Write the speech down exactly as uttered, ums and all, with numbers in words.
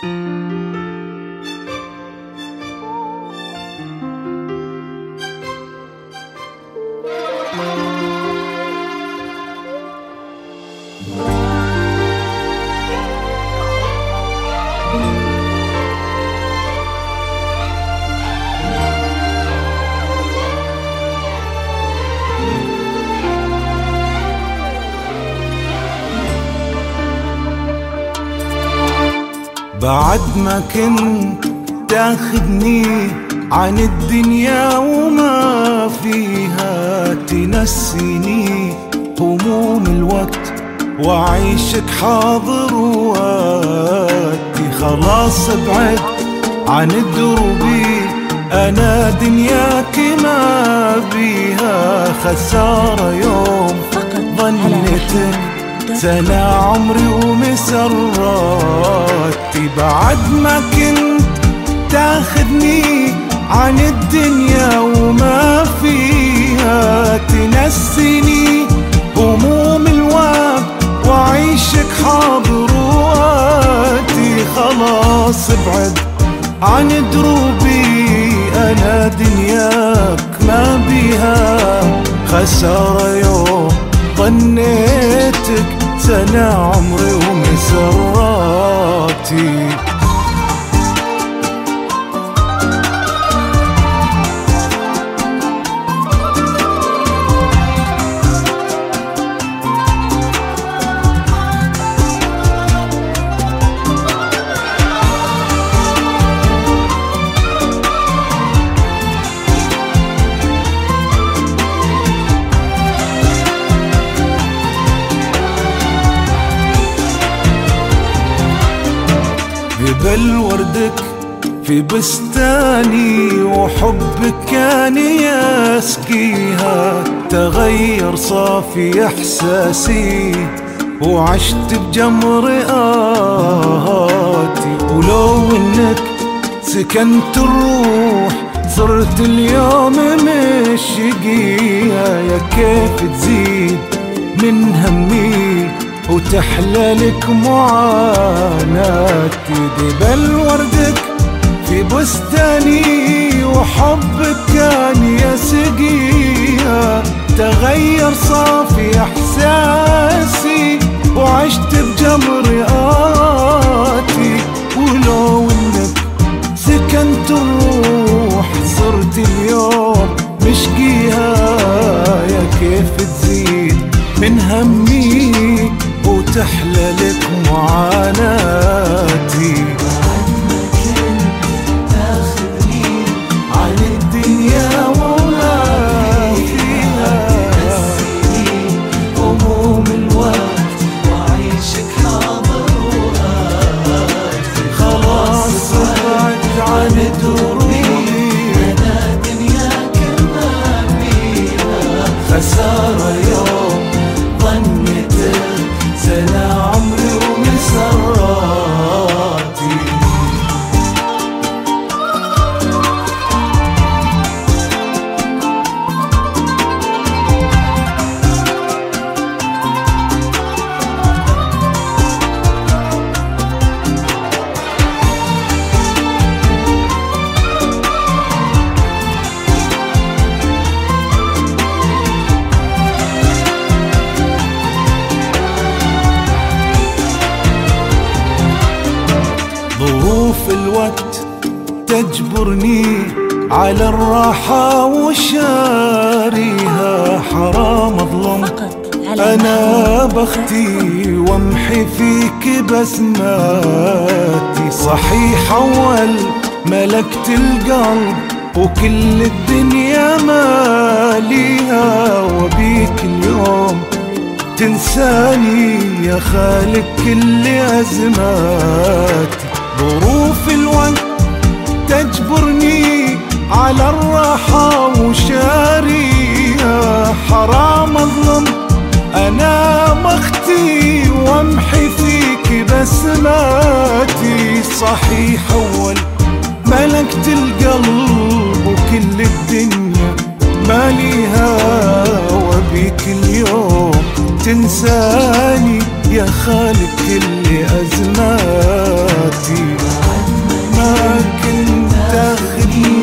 بعد ما كنت تاخدني عن الدنيا وما فيها، تنسيني هموم الوقت وعيشك حاضر وقتي. خلاص ابعد عن دروبي، أنا دنياك ما بيها. خسارة يوم ظنيتك سنة عمري ومسراتي. بعد ما كنت تاخدني عن الدنيا وما فيها، تنسيني هموم الوقت وعيشك حاضر وقتي. خلاص ابعد عن دروبي، أنا دنياك ما بيها. خسارة يوم ظنيتك سنة عمري ومسراتي. جبل وردك في بستاني وحبك كان يسقيها. تغير صافي إحساسي وعشت بجمر آهاتي. ولو إنك سكنت الروح صرت اليوم مشقيها. يا كيف تزيد من همي وتحلى لك معاناتي. جبل وردك في بستاني وحبك كان يسقيها. تغير صافي إحساسي وعشت بجمر آتي. ولو إنك سكنت الروح صرت اليوم مشقيها. يا كيف تزيد من همي وتحلى لك معاناتي. بعد ما كنت تاخدني عن الدنيا وما فيها، تنسيني هموم الوقت وعيشك حاضر وقتي. خلاص ابعد عن دروبي، أنا دنياك ما بيها. خسارة يوم ظنيتك سنة عمري ومسراتي. ظروف الوقت تجبرني على الراحة وشاريها. حرام أظلم أنا بختي وامحي فيك بسماتي. صحيح أول ملكت القلب وكل الدنيا ماليها، وبيك اليوم تنساني يا خالق كل أزماتي. ظروف الوقت تجبرني على الراحة وشاريها. حرام أظلم أنا مختي وامحي فيك بسماتي. صحيح أول ملكت القلب وكل الدنيا ماليها، وبيك اليوم تنساني يا خالق كل أزماتي، ما كنت أخدني